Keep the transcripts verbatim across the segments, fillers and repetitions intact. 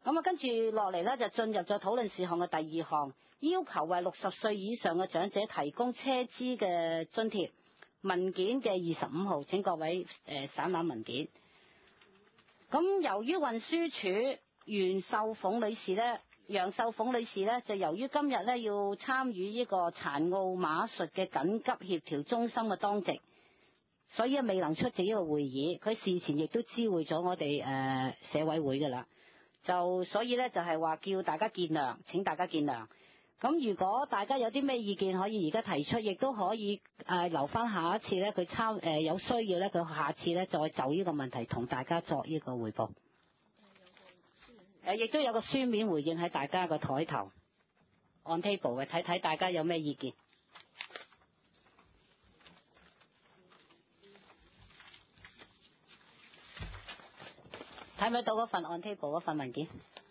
咁啊，跟住落嚟咧就進入咗討論事項嘅第二項，要求為六十歲以上嘅長者提供車資嘅津貼。文件嘅二十五號，請各位誒省覽文件。咁由於運輸署袁秀鳳女士咧，楊秀鳳女士咧就由於今日咧要參與呢個殘奧馬術嘅緊急協調中心嘅當值，所以未能出席呢個會議。佢事前亦都知會咗我哋誒社委會噶啦。就所以咧就係話叫大家見諒，請大家見諒。咁如果大家有啲咩意見可以而家提出，亦都可以誒、呃、留翻下一次咧，佢參誒有需要咧，佢下次咧再就呢個問題同大家作呢個匯報。誒亦都有個書面回應喺大家個台頭 on table 嘅，睇睇大家有咩意見。睇唔睇到嗰份 on table 嗰份文件？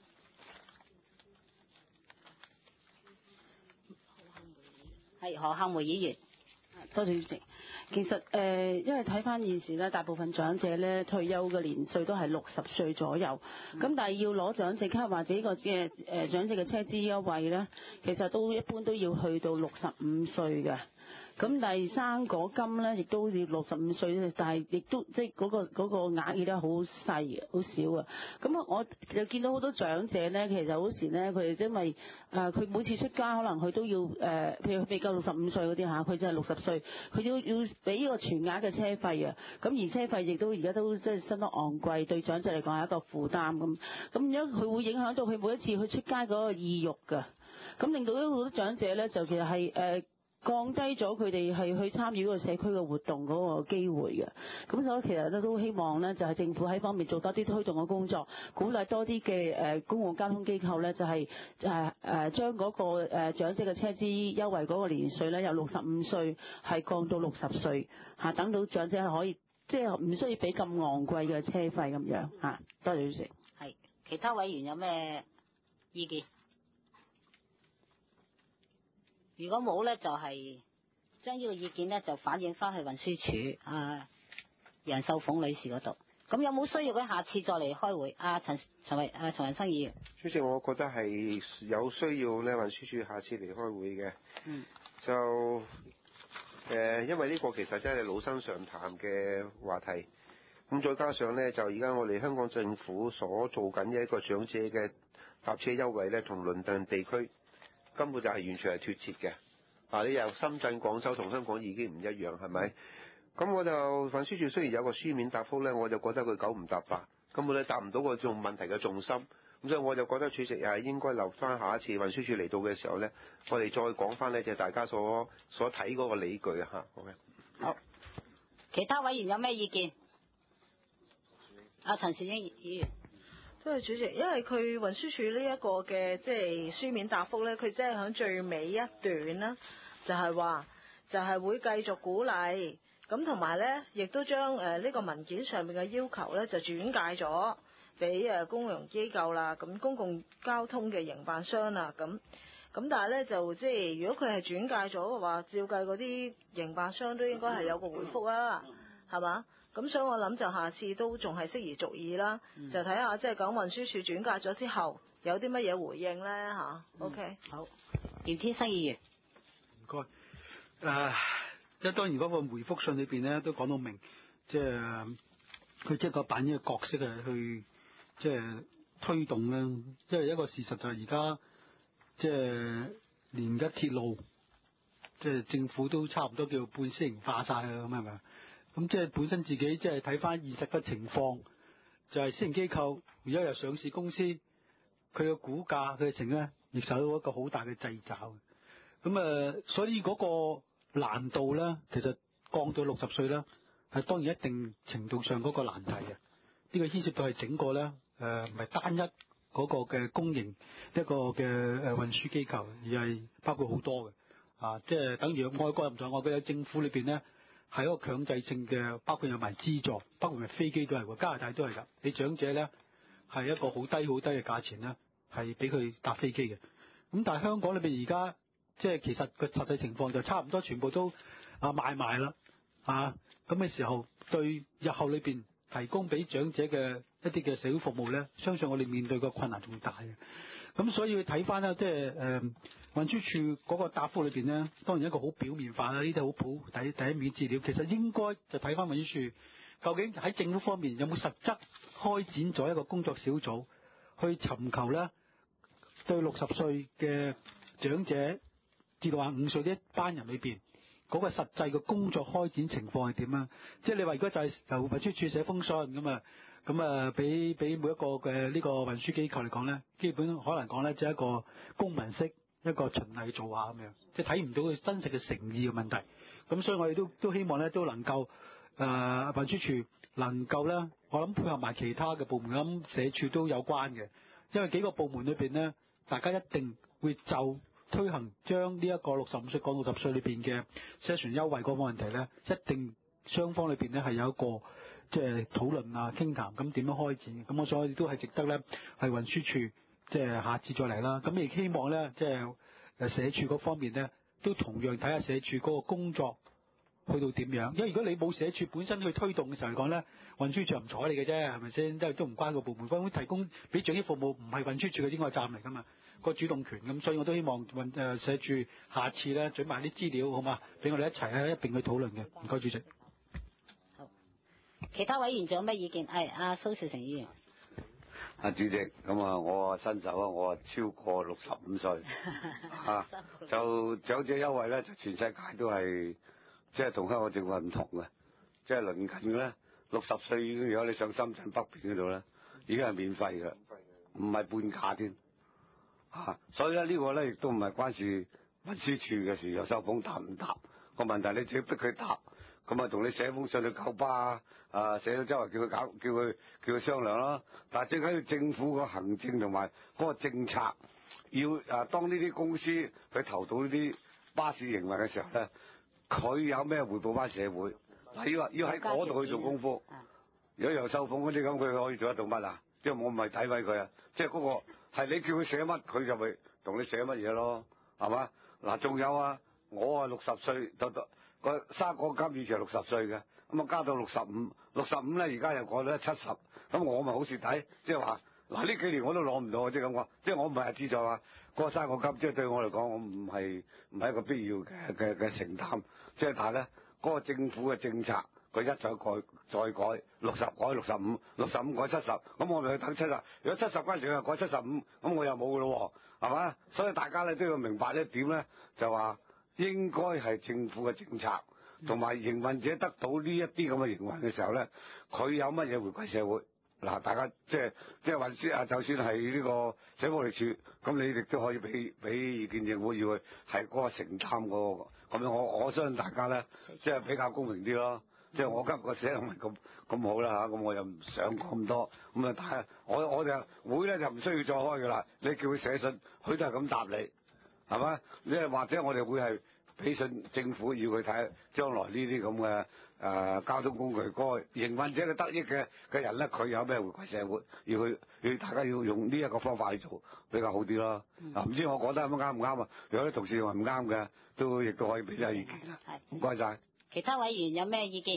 係何孝梅議員。 多謝主席。其實誒、呃，因為睇翻現時咧，大部分長者咧退休嘅年歲都係六十歲左右，咁、嗯、但係要攞長者卡或者呢個嘅誒長者嘅車資優惠咧，其實都一般都要去到六十五歲嘅。咁但係生果金咧，亦都要六十五歲，但係亦都即係嗰個嗰個額亦都好細，好少啊。咁我就見到好多長者咧，其實好時咧，佢哋因為誒佢、呃、每次出街可能佢都要誒、呃，譬如未夠六十五歲嗰啲嚇，佢就係六十歲，佢要要俾呢個全額嘅車費啊。咁而車費亦都而家都即係相當昂貴，對長者嚟講係一個負擔咁。咁而家佢會影響到佢每一次去出街嗰個意欲㗎。咁令到好多長者咧，就其實係誒。呃降低咗佢哋係去參與嗰個社區嘅活動嗰個機會嘅，咁所以其實咧都希望咧就係政府喺方面做多啲推動嘅工作，鼓勵多啲嘅誒公共交通機構咧就係誒誒將嗰個誒長者嘅車資優惠嗰個年歲咧由六十五歲係降到六十歲嚇，等到長者係可以即係唔需要俾咁昂貴嘅車費咁樣嚇。多謝主席。 係，其他委員有咩意見？如果冇咧，就係將呢個意見咧就反映翻去運輸署啊楊秀鳳女士嗰度。咁有冇需要佢下次再嚟開會？啊陳陳慧啊陳雲生議員。 主席，我覺得係有需要咧，運輸署下次嚟開會嘅。嗯。就誒、呃，因為呢個其實真係老生常談嘅話題。咁再加上咧，就而家我哋香港政府所做緊嘅一個長者嘅搭車優惠咧，同鄰近地區根本就係完全係脫節嘅，啊！你由深圳、廣州同香港已經唔一樣，係咪？咁我就運輸署雖然有個書面答覆咧，我就覺得佢九唔搭八，根本咧答唔到個重問題嘅重心。咁所以我就覺得主席係應該留翻下一次運輸署嚟到嘅時候咧，我哋再講翻呢，就大家所所睇嗰個理據啊嚇。好嘅。 好，其他委員有咩意見？阿陳兆英議員。 多謝主席，因為佢運輸署呢一個嘅即係書面答覆咧，佢即係喺最尾一段啦，就係話就係會繼續鼓勵，咁同埋咧亦都將誒呢個文件上面嘅要求咧就轉介咗俾誒公營機構啦，咁公共交通嘅營辦商啦，咁咁但係咧就即係如果佢係轉介咗嘅話，照計嗰啲營辦商都應該係有個回覆啊，係嘛？咁所以我諗就下次都仲係適宜續議啦，嗯、就睇下即係講運輸署轉介咗之後有啲乜嘢回應咧吓。嗯、OK， 好，姚天生議員。 唔該。誒、呃，即係當然嗰個回覆信裏邊咧都講到明，即係佢即係個扮演嘅角色係去即係推動咧，即係一個事實就係而家即係連而家鐵路即係政府都差唔多叫半私營化晒啦，咁係咪？咁即係本身自己即係睇翻現實嘅情況，就係、是、私營機構如果有上市公司，佢嘅股價佢嘅成咧，亦受到一個好大嘅掣肘。咁啊，所以嗰個難度咧，其實降到六十歲咧，係當然一定程度上嗰個難題嘅。呢、這個牽涉到係整個咧，誒唔係單一嗰個嘅公營一個嘅誒運輸機構，而係包括好多嘅啊，即係等於外國唔同，外國有政府裏邊咧。係一個強制性嘅，包括有埋資助，包括埋飛機都係喎，加拿大都係㗎。你長者咧係一個好低好低嘅價錢咧，係俾佢搭飛機嘅。咁但係香港裏邊而家即係其實個實際情況就差唔多全部都啊賣埋啦啊！咁嘅時候對日後裏邊提供俾長者嘅一啲嘅社會服務咧，相信我哋面對個困難仲大嘅。咁所以睇翻咧，即係誒運輸署嗰個答覆裏邊咧，當然一個好表面化啦，呢啲好普第第一面資料，其實應該就睇翻運輸署究竟喺政府方面有冇實質開展咗一個工作小組，去尋求咧對六十歲嘅長者至到廿五歲呢一班人裏邊嗰個實際嘅工作開展情況係點啊？即係你話如果就係由運輸署寫封信咁啊，咁啊俾俾每一個嘅呢個運輸機構嚟講咧，基本可能講咧就係一個公民式一個循例做下咁樣，即係睇唔到佢真實嘅誠意嘅問題。咁所以我哋都都希望咧都能夠誒運輸署能夠咧，我諗配合埋其他嘅部門，咁社署都有關嘅，因為幾個部門裏邊咧，大家一定會就推行將呢一個六十五歲降六十歲裏邊嘅車船優惠嗰個問題咧，一定雙方裏邊咧係有一個即係討論啊、傾談，咁點樣開展嘅？咁我所以都係值得咧，係運輸署即係下次再嚟啦。咁亦希望咧，即係誒社署嗰方面咧，都同樣睇下社署嗰個工作去到點樣。因為如果你冇社署本身去推動嘅時候嚟講咧，運輸署唔睬你嘅啫，係咪先？即係都唔關個部門，分提供俾長者服務唔係運輸署嘅應該站嚟㗎嘛。個主動權咁，所以我都希望運誒社署下次咧，準埋啲資料好嘛，俾我哋一齊咧一並去討論嘅。唔該，主席。 好，其他委員仲有咩意見？係阿蘇兆成議員。 啊，主席，咁啊，我新手啊，我啊超過六十五歲啊，就長者優惠咧，就全世界都係即係同香港政府係唔同嘅，即係鄰近嘅咧，六十歲已經如果你上深圳北邊嗰度咧，已經係免費嘅，唔係半價添。啊，所以咧呢個咧亦都唔係關事運輸處嘅事，有收風答唔答個問題，你自己逼佢答，咁啊同你寫封信去九巴啊，寫到周圍叫佢搞，叫佢叫佢商量啦。但係最緊要政府個行政同埋嗰個政策，要啊當呢啲公司去投到呢啲巴士營運嘅時候咧，佢有咩回報翻社會？嗱，要要喺嗰度去做功夫。如果由收風嗰啲咁，佢可以做得到乜啊？即係我唔係詆毀佢啊，即係嗰個。係你叫佢寫乜，佢就咪同你寫乜嘢咯，係嘛？嗱，仲有啊，我啊六十歲，到到個生果金以前係六十歲嘅，咁啊加到六十五，六十五咧而家又改到七十，咁我咪好蝕底，即係話嗱呢幾年我都攞唔到，即係咁講，即係我唔係係資助啊，嗰個生果金即係對我嚟講，我唔係唔係一個必要嘅嘅嘅承擔，即係但係咧嗰個政府嘅政策。佢一再改再改，六十改六十五，六十五改七十，咁我咪去等七十。如果七十嗰陣時又改七十五，咁我又冇噶咯喎，係嘛？所以大家咧都要明白一點咧，就話應該係政府嘅政策，同埋營運者得到呢一啲咁嘅營運嘅時候咧，佢有乜嘢回饋社會？嗱，大家即係即係運輸啊，就算係呢個社會福利署，咁你哋都可以俾俾意見政府，要去係嗰個承擔嗰個，咁樣我我相信大家咧，即係比較公平啲咯。即係我今日個寫唔係咁咁好啦嚇，咁我又唔想講咁多，咁啊但係我我就會咧就唔需要再開㗎啦。你叫佢寫信，佢都係咁答你，係嘛？你係或者我哋會係俾信政府要佢睇將來呢啲咁嘅誒交通工具嗰個營運者嘅得益嘅嘅人咧，佢有咩回饋社會？要佢要大家要用呢一個方法去做比較好啲咯。嗱、嗯，唔知我講得咁啱唔啱啊？如果啲同事話唔啱嘅，都亦都可以俾下意見啦。係，唔該晒。 其他委員有咩意見？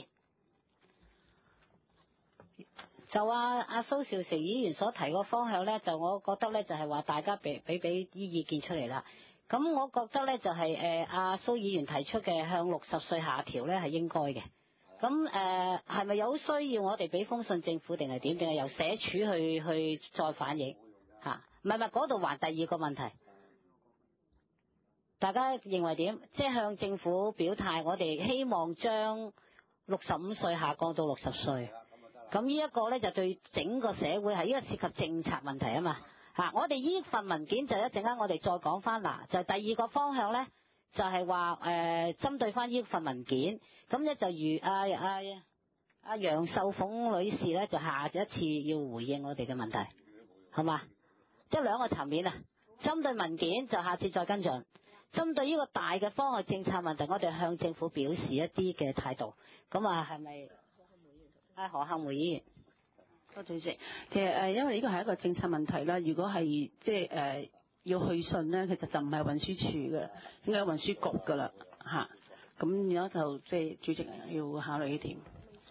就阿阿蘇兆成議員所提個方向咧，就我覺得咧就係話大家俾俾俾啲意見出嚟啦。咁我覺得咧就係誒阿蘇議員提出嘅向六十歲下調咧係應該嘅。咁誒係咪有需要我哋俾封信政府定係點？定係由社署去去再反映嚇？唔係唔係嗰度還第二個問題。大家認為點？即係向政府表態，我哋希望將六十五歲下降到六十歲。咁呢一個咧就對整個社會係呢個涉及政策問題啊嘛嚇。我哋呢份文件就一陣間我哋再講翻嗱，就第二個方向咧就係話誒針對翻呢份文件，咁咧就如阿阿阿楊秀鳳女士咧就下一次要回應我哋嘅問題，好嘛？即係兩個層面啊。針對文件就下次再跟進。針對呢個大嘅方向政策問題，我哋向政府表示一啲嘅態度。咁啊，係咪？啊，何幸梅議員， 多謝主席。其實誒，因為呢個係一個政策問題啦。如果係即係誒要去信咧，其實就唔係運輸署嘅，應該係運輸局㗎啦嚇。咁而家就即係主席要考慮呢點。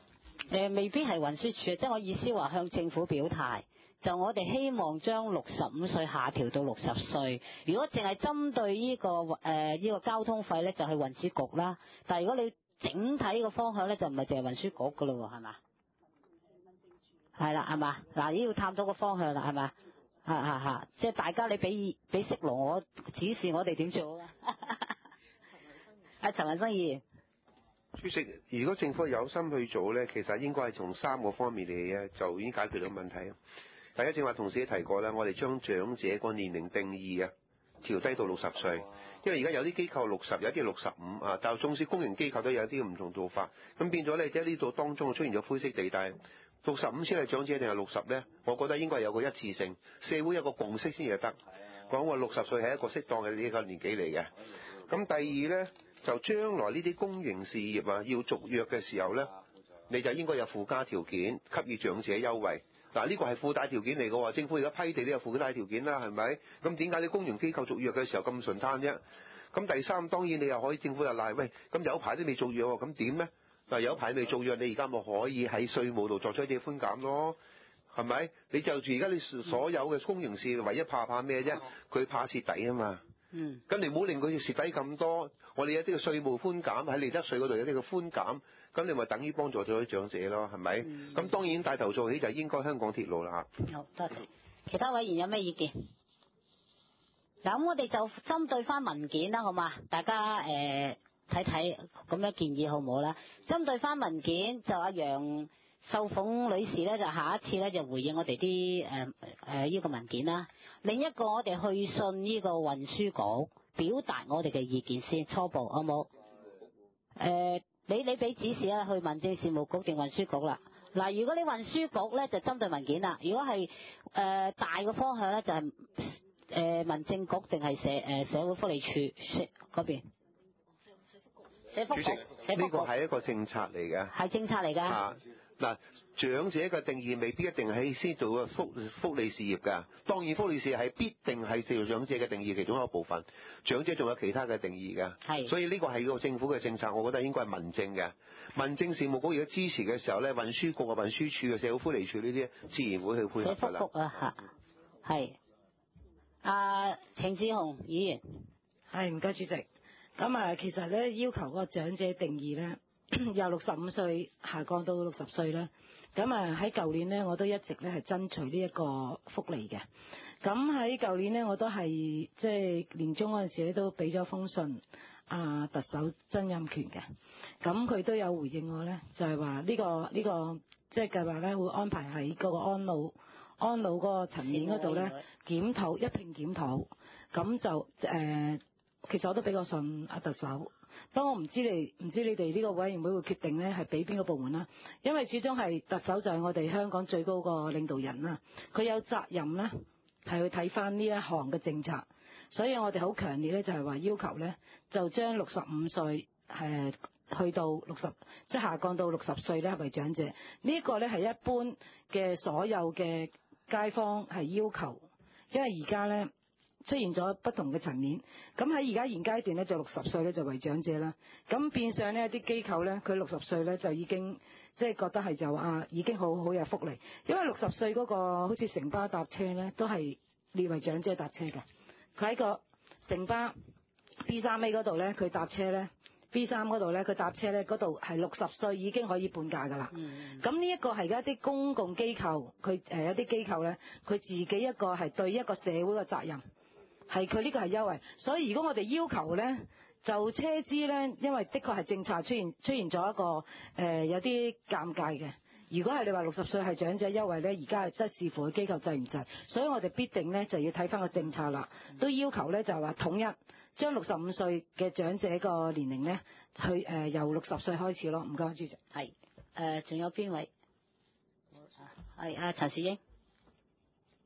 誒未必係運輸署，即係我意思話向政府表態，就我哋希望將六十五歲下調到六十歲。如果淨係針對呢、這個誒呢、呃這個交通費咧，就係運輸局啦。但係如果你整體個方向咧，就唔係淨係運輸局噶咯喎，係嘛？係啦，係嘛？嗱，呢要探到個方向啦，係嘛？嚇嚇嚇！即係大家你俾俾息龍我指示我哋點做啊？阿陳雲生議員。 主席，如果政府有心去做咧，其實應該係從三個方面嚟嘅，就已經解決到問題。第一，正話同事都提過啦，我哋將長者個年齡定義啊調低到六十歲，因為而家有啲機構六十，有啲六十五啊，但係縱使公營機構都有啲唔同做法，咁變咗咧，即係呢度當中出現咗灰色地帶。六十五先係長者定係六十咧？我覺得應該有個一致性，社會有個共識先至得。講話六十歲係一個適當嘅呢個年紀嚟嘅。咁第二咧，就將來呢啲公營事業啊要續約嘅時候咧，你就應該有附加條件給予長者優惠。嗱，呢個係附帶條件嚟嘅喎，政府而家批地都有附帶條件啦，係咪？咁點解你公營機構續約嘅時候咁順攤啫？咁第三，當然你又可以政府又賴，喂，咁有排都未續約喎，咁點咧？嗱，有排未續約，你而家咪可以喺稅務度作出一啲寬減咯，係咪？你就住而家你所有嘅公營事業，唯一怕怕咩啫？佢怕蝕底啊嘛。 嗯。咁你唔好令佢蝕底咁多，我哋有啲嘅稅務寬減喺利得稅嗰度有啲嘅寬減，咁你咪等於幫助咗啲長者咯，係咪？咁、嗯、當然帶頭做起就應該香港鐵路啦。 好，多謝。其他委員有咩意見？嗱，咁我哋就針對翻文件啦，好嘛？大家誒睇睇咁樣建議好唔好啦？針對翻文件，就阿楊秀鳳女士咧，就下一次咧就回應我哋啲誒誒呢個文件啦。另一個我哋去信呢個運輸局，表達我哋嘅意見先，初步好冇？誒、呃，你你俾指示啦，去民政事務局定運輸局啦。嗱，如果你運輸局咧就針對文件啦，如果係誒、呃、大嘅方向咧就係、是、誒、呃、民政局定係社誒、呃、社會福利處嗰邊。社福局。主席， 呢個係一個政策嚟嘅。 係政策嚟㗎。啊嗱，長者嘅定義未必一定係先做個福福利事業㗎。當然福利事業係必定係做長者嘅定義其中一個部分。長者仲有其他嘅定義㗎。係。所以呢個係個政府嘅政策，我覺得應該係民政嘅。民政事務局如果支持嘅時候咧，運輸局啊、運輸署啊、社會福利署呢啲自然會去配合㗎啦。 社福局啊嚇，係。阿程志雄議員， 係唔該主席。咁啊，其實咧要求嗰個長者定義咧。由六十五歲下降到六十歲啦，咁啊喺舊年呢，我都一直咧係爭取呢一個福利嘅。咁喺舊年呢，我都係即係年中嗰陣時咧都俾咗封信啊特首曾蔭權嘅，咁佢都有回應我咧，就係話呢個呢、呢個即係計劃咧會安排喺嗰個安老安老嗰個層面嗰度咧檢討一併檢討，咁就誒、呃、其實我都俾過信阿特首。不過我唔知你唔知你哋呢個委員會會決定咧係俾邊個部門啦，因為始終係特首就係我哋香港最高個領導人啦，佢有責任咧係去睇翻呢一項嘅政策，所以我哋好強烈咧就係話要求咧就將六十五歲誒去到六十即係下降到六十歲咧為長者，呢個咧係一般嘅所有嘅街坊係要求，因為而家咧。出現咗不同嘅層面，咁喺而家現階段咧就六十歲咧就為長者啦，咁變相呢，一啲機構咧佢六十歲咧就已經即係覺得係就啊已經好好有福利，因為六十歲嗰個好似城巴搭車咧都係列為長者搭車嘅，佢喺個城巴 B 三 A 嗰度咧佢搭車咧 B 三嗰度咧佢搭車咧嗰度係六十歲已經可以半價㗎啦，咁呢一個係而家啲公共機構佢誒一啲機構咧佢自己一個係對一個社會嘅責任。係佢呢個係優惠，所以如果我哋要求咧，就車資咧，因為的確係政策出現出現咗一個誒、呃、有啲尷尬嘅。如果係你話六十歲係長者優惠咧，而家係即係視乎個機構制唔制，所以我哋必定咧就要睇翻個政策啦，都要求咧就係話統一將六十五歲嘅長者個年齡咧去誒、呃、由六十歲開始咯。唔該，主席。 係誒，仲有邊位？係阿陳樹英。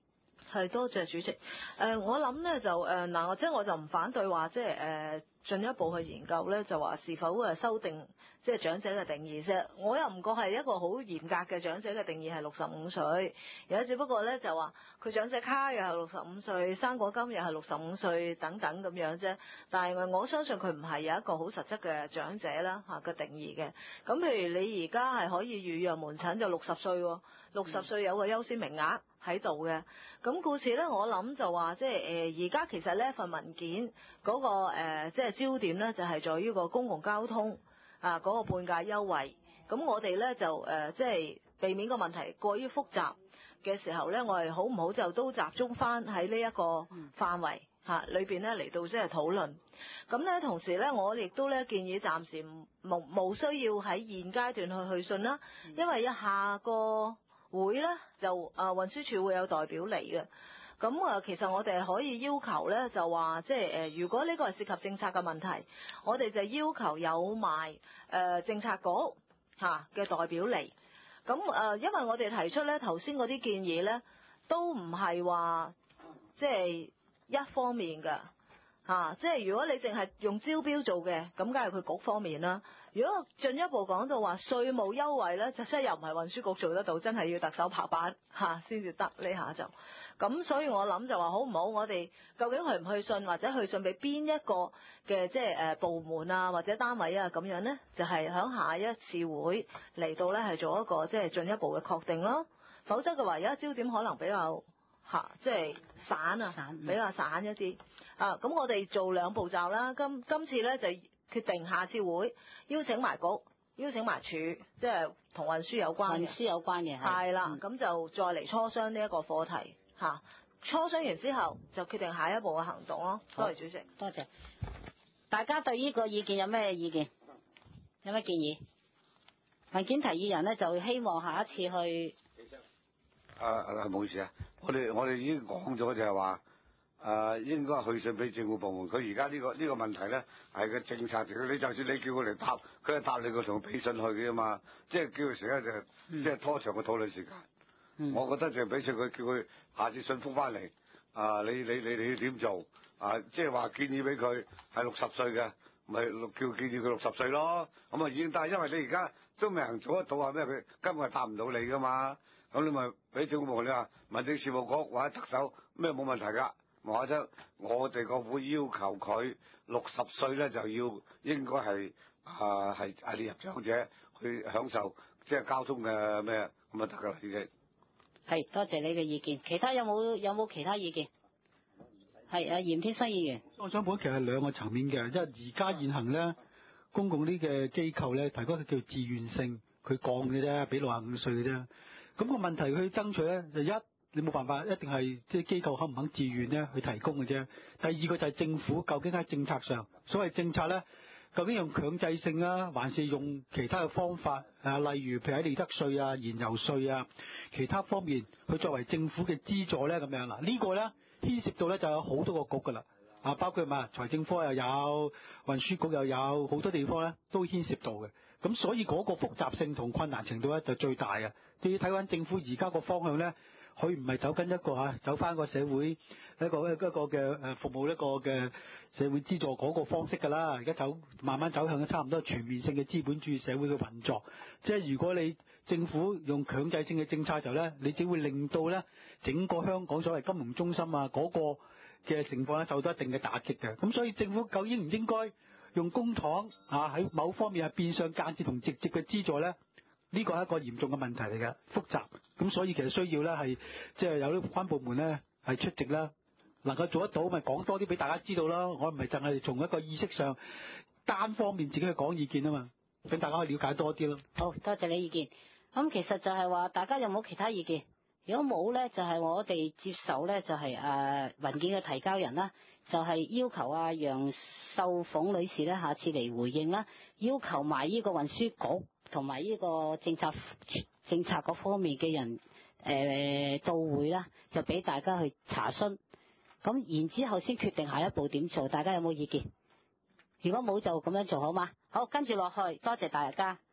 係多謝主席。誒、呃，我諗咧就誒嗱，我、呃、即係我就唔反對話即係誒進一步去研究咧，就話是否誒修訂即係長者嘅定義啫。我又唔覺係一個好嚴格嘅長者嘅定義係六十五歲，而家只不過咧就話佢長者卡又係六十五歲，生果金又係六十五歲等等咁樣啫。但係我相信佢唔係有一個好實質嘅長者啦嚇嘅定義嘅。咁譬如你而家係可以預約門診就六十歲喎，六十歲有個優先名額喺度嘅。咁故此咧，我諗就話即係誒而家其實呢份文件嗰、那個、呃、即係焦點咧就係在於個公共交通啊嗰、那個半價優惠。咁我哋咧就誒、呃、即係避免個問題過於複雜嘅時候咧，我哋好唔好就都集中翻喺呢一個範圍嚇裏邊咧嚟到即係討論。咁咧同時咧，我亦都咧建議暫時冇冇需要喺現階段去去信啦，因為一下個會咧就啊運輸署會有代表嚟嘅。咁啊，其實我哋可以要求咧，就話即係誒，如果呢個係涉及政策嘅問題，我哋就要求有埋誒、呃、政策局嚇嘅代表嚟。咁誒、呃，因為我哋提出咧頭先嗰啲建議咧，都唔係話即係一方面嘅嚇、啊，即係如果你淨係用招標做嘅，咁梗係佢局方面啦。如果進一步講到話稅務優惠咧，就真係又唔係運輸局做得到，真係要特首拍板嚇先至得呢下就。咁所以我諗就話好唔好，我哋究竟去唔去信，或者去信俾邊一個嘅即係誒部門啊或者單位啊咁樣呢？就係響下一次會嚟到呢，係做一個即係進一步嘅確定咯。否則嘅話，而家焦點可能比較嚇即係散啊， 散比較散一啲啊。咁我哋做兩步驟啦。今今次呢，就決定下次會邀請埋局，邀請埋處，即係同運輸有關嘅， 運輸有關嘅係啦。咁、嗯、就再嚟磋商呢一個課題。嚇，磋商完之後就決定下一步嘅行動咯。多謝主席， 多謝。大家對呢個意見有咩意見？有咩建議？文件提議人咧就希望下一次去。 啊啊，冇事啊！我哋我哋已經講咗就係話，誒應該去信俾政府部門。佢而家呢個呢、呢個問題咧係個政策嚟，你就算你叫佢嚟答，佢係答你個同俾信去嘅嘛，即係叫佢成日就、嗯、即係拖長個討論時間。嗯、我覺得就俾信佢，叫佢下次信覆翻嚟。啊，你你你你點做？啊，即係話建議俾佢係六十歲嘅，咪六叫建議佢六十歲咯。咁啊已經，但係因為你而家都未能做得到啊咩？佢根本係答唔到你噶嘛。咁你咪俾政府部門你話民政事務局或者特首咩冇問題㗎。或者我哋個會要求佢六十歲咧就要應該係啊係係列入長者去享受即係交通嘅咩咁啊得㗎啦已經。 係，多謝你嘅意見。其他有冇有冇其他意見？係啊，嚴天生議員。 我想講其實係兩個層面嘅，因為而家現行咧公共呢嘅機構咧提供嘅叫自願性，佢降嘅啫，俾六十五歲嘅啫。咁、那個問題佢爭取咧就一，你冇辦法，一定係即係機構肯唔肯自願咧去提供嘅啫。第二個就係政府究竟喺政策上，所謂政策咧。究竟用強制性啊，還是用其他嘅方法啊？例如譬如喺利得稅啊、燃油稅啊，其他方面去作為政府嘅資助咧咁樣嗱，呢個咧牽涉到咧就有好多個局噶啦，啊包括嘛財政科又有，運輸局又有，好多地方咧都牽涉到嘅。咁所以嗰個複雜性同困難程度咧就最大嘅。你要睇翻政府而家個方向咧，佢唔係走緊一個嚇，走翻個社會一個一個嘅誒服務一個嘅社會資助嗰個方式㗎啦。而家走慢慢走向差唔多全面性嘅資本主義社會嘅運作。即係如果你政府用強制性嘅政策嘅時候咧，你只會令到咧整個香港所謂金融中心啊嗰個嘅情況咧受到一定嘅打擊嘅。咁所以政府究竟應唔應該用公帑啊喺某方面係變相間接同直接嘅資助咧？呢個係一個嚴重嘅問題嚟嘅，複雜。咁所以其實需要咧係即係有啲關部門咧係出席啦，能夠做得到咪講多啲俾大家知道啦。我唔係淨係從一個意識上單方面自己去講意見啊嘛，等大家可以了解多啲咯。 好多謝你意見。咁其實就係話大家有冇其他意見？如果冇咧，就係、是、我哋接受咧，就係、是、誒、呃、文件嘅提交人啦，就係、是、要求阿楊秀鳳女士咧下次嚟回應啦，要求埋呢個運輸局。同埋呢個政策政策嗰方面嘅人誒、呃、到會啦，就俾大家去查詢，咁然之後先決定下一步點做。大家有冇意見？如果冇就咁樣做好嗎？好，跟住落去，多謝大家。